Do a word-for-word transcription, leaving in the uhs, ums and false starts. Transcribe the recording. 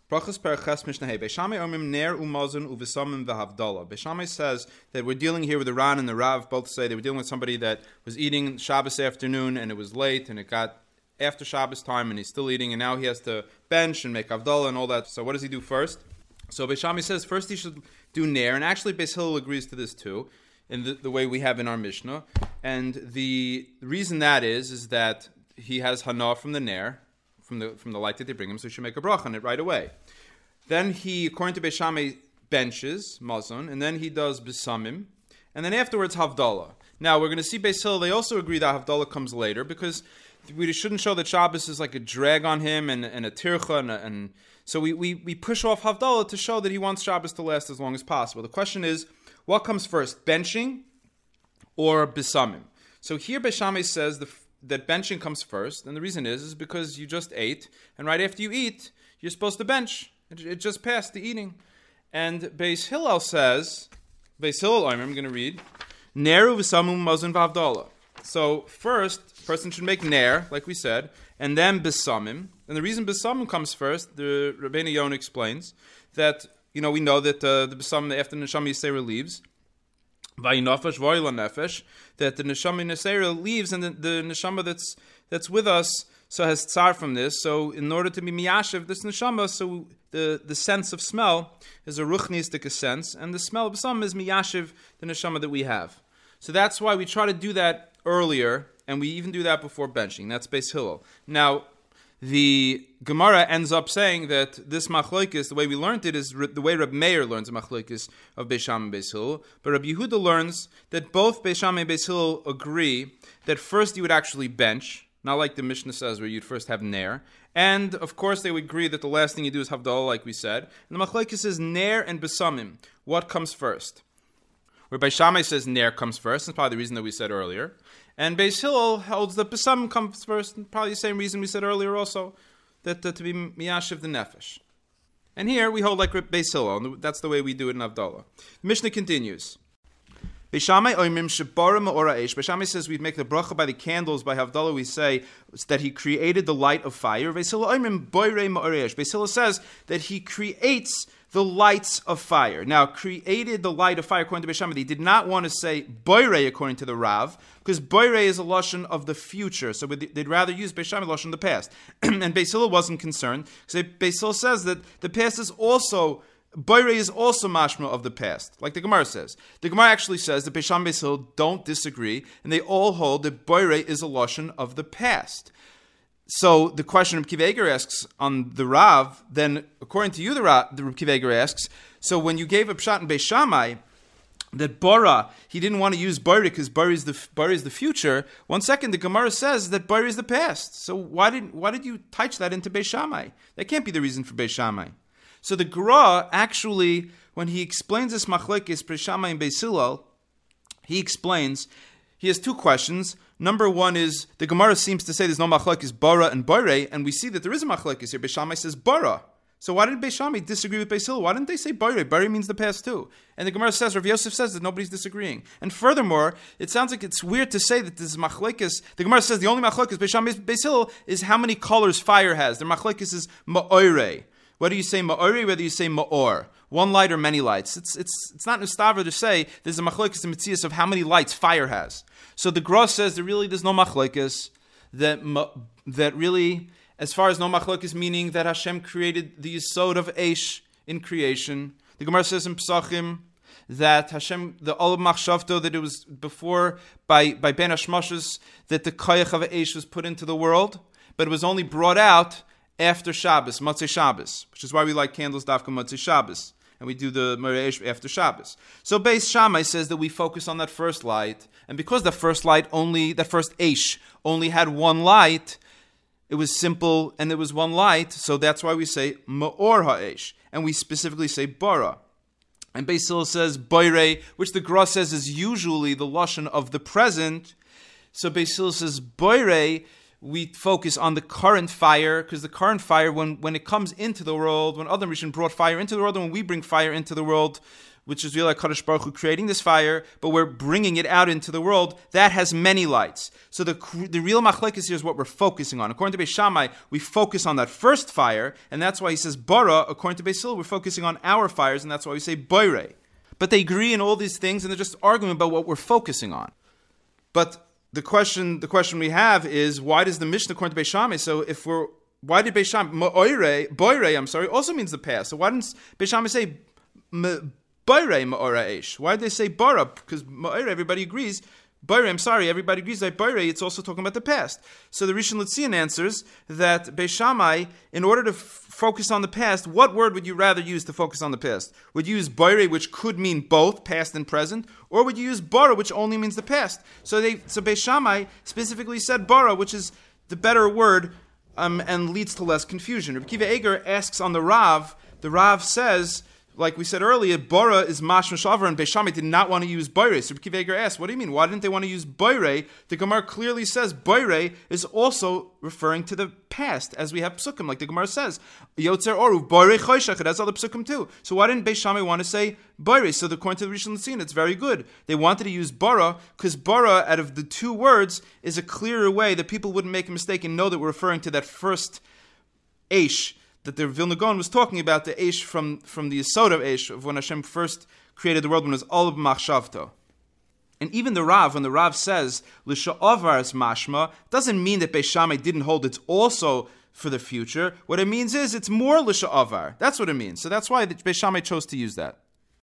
Brachas Perachas Mishnah Hey. Beis Shammai omrim ner umazon uvesamim v'havdalah. Beis Shammai says that we're dealing here with the Ran and the Rav. Both say they were dealing with somebody that was eating Shabbos afternoon and it was late and it got after Shabbos time and he's still eating and now he has to bench and make havdalah and all that. So what does he do first? So Beis Shammai says first he should do ner, and actually Beis Hillel agrees to this too, in the, the way we have in our Mishnah. And the reason that is is that he has hana from the ner, from the from the light that they bring him, so he should make a bracha on it right away. Then he, according to Beis Shammai, benches mazon, and then he does besamim, and then afterwards havdalah. Now we're going to see Beis Hillel. They also agree that havdalah comes later because we shouldn't show that Shabbos is like a drag on him and, and a tircha, and, and so we, we we push off havdalah to show that he wants Shabbos to last as long as possible. The question is, what comes first, benching or besamim? So here Beis Shammai says the that benching comes first, and the reason is is because you just ate, and right after you eat, you're supposed to bench. It, it just passed the eating. And Beis Hillel says, Beis Hillel, I'm going to read, Neru v'samum mazon v'havdalah. So first, person should make ner, like we said, and then besamim. And the reason besamim comes first, the Rabbeinu Yonah explains that, you know, we know that uh, the besamim after the neshama yisera leaves, Vayinafesh v'oila nefesh, that the neshama yisera leaves, and the, the neshama that's that's with us so has tsar from this. So in order to be miyashiv this neshama, so the, the sense of smell is a ruchnistic sense, and the smell of besamim is miyashiv the neshama that we have. So that's why we try to do that earlier, and we even do that before benching. That's Beis Hillel. Now, the Gemara ends up saying that this machlokes, the way we learned it, is the way Reb Meir learns the machlokes of Beis Shammai and Beis Hillel. But Reb Yehuda learns that both Beis Shammai and Beis Hillel agree that first you would actually bench, not like the Mishnah says where you'd first have ner. And, of course, they would agree that the last thing you do is havdalah, like we said. And the machlokes is ner and besamim. What comes first? Where Beis Shammai says ner comes first, that's probably the reason that we said earlier. And Beis Hillel holds that besamim comes first, and probably the same reason we said earlier also, that uh, to be miyashiv the nefesh. And here we hold like Beis Hillel, and that's the way we do it in Havdalah. The Mishnah continues. Beis Shammai oimim shebara me'ora eish. Beis Shammai says we make the bracha by the candles. By Havdalah we say that he created the light of fire. Beis Hillel oimim boirei me'ora eish. Beis Hillel says that he creates the lights of fire. Now, created the light of fire according to Beis Shammai. They did not want to say boirei according to the Rav, because boirei is a lashon of the future. So they'd rather use Beis Shammai lashon the past. And Beis Hillel wasn't concerned, because Beis Hillel says that the past is also boirei is also mashma of the past, like the Gemara says. The Gemara actually says that Beis Shammai and Beis Hillel don't disagree, and they all hold that boirei is a lashon of the past. So the question Reb Kiva Eger asks on the Rav, then according to you, the Rav, the Reb Kiva Eger asks, so when you gave a pshat in Beis Shammai that bara, he didn't want to use boirei because boirei is the boirei is the future. One second, the Gemara says that boirei is the past. So why did why did you touch that into Beis Shammai? That can't be the reason for Beis Shammai. So the Gra actually, when he explains this machlekes Beis Shammai and Beis Hillel, he explains. He has two questions. Number one is, the Gemara seems to say there's no machlekes bara and boirei, and we see that there is a machlekes here. Beis Shammai says bara. So why did Beis Shammai disagree with Beis Hillel? Why didn't they say boirei? Boirei means the past too. And the Gemara says, Rav Yosef says that nobody's disagreeing. And furthermore, it sounds like it's weird to say that this machlekes, the Gemara says the only machlekes Beis Shammai and Beis Hillel is how many colors fire has. The machlekes is ma'orei. Whether you say ma'ori, whether you say ma'or, one light or many lights. It's it's it's not nustaver to say there's a machlokes and mitzias of how many lights fire has. So the Gra says that really there's no machlokes, that that really, as far as no machlokes, meaning that Hashem created the yisod of Eish in creation. The Gemara says in Pesachim that Hashem, the Olam Machshavto, that it was before by by Ben Hashmoshes that the koyach of Eish was put into the world, but it was only brought out after Shabbos, Motzei Shabbos, which is why we like candles dafka Motzei Shabbos, and we do the Mereish after Shabbos. So Beis Shammai says that we focus on that first light, and because the first light only, that first Eish only had one light, it was simple and there was one light, so that's why we say Ma'or HaEish, and we specifically say Bara. And Beis Hillel says Boirei, which the Gra says is usually the lashon of the present. So Beis Hillel says Boirei, we focus on the current fire, because the current fire, when, when it comes into the world, when Adam Rishon brought fire into the world, and when we bring fire into the world, which is really like Kadosh Baruch Hu creating this fire, but we're bringing it out into the world, that has many lights. So the the real machlekes here is what we're focusing on. According to Beis Shammai, we focus on that first fire, and that's why he says bara. According to Beis Hillel, we're focusing on our fires, and that's why we say boire. But they agree in all these things, and they're just arguing about what we're focusing on. But the question the question we have is, why does the Mishnah, according to Beis Shammai, so if we're, why did Beis Shammai, boire, boire, I'm sorry, also means the past. So why didn't Beis Shammai say Boire ma'ora eish? Why did they say bara? Because ma'ora, everybody agrees. Boire, I'm sorry, everybody agrees that boire, it's also talking about the past. So the Rishon LeZion answers that Beis Shammai, in order to f- focus on the past, what word would you rather use to focus on the past? Would you use boire, which could mean both past and present, or would you use bara, which only means the past? So they, so Beis Shammai specifically said bara, which is the better word, um, and leads to less confusion. Rabbi Akiva Eger asks on the Rav. The Rav says, like we said earlier, bara is mashma shavar, and Beis Shammai did not want to use boire. So Rabbi Akiva Eger asked, what do you mean? Why didn't they want to use boire? The Gemara clearly says boire is also referring to the past, as we have psukim, like the Gemara says, yotzer oru boire choshech. It has other psukim too. So why didn't Beis Shammai want to say boire? So according to the Rishon LeZion, it's very good. They wanted to use bara because bara, out of the two words, is a clearer way that people wouldn't make a mistake and know that we're referring to that first eish that the Vilna Gaon was talking about, the Eish from, from the Yesod of Eish, of when Hashem first created the world, when it was all of Machshavto. And even the Rav, when the Rav says, L'sha'avar's mashma, doesn't mean that Beis Shammai didn't hold it's also for the future. What it means is, it's more L'sha'avar. That's what it means. So that's why Beis Shammai chose to use that.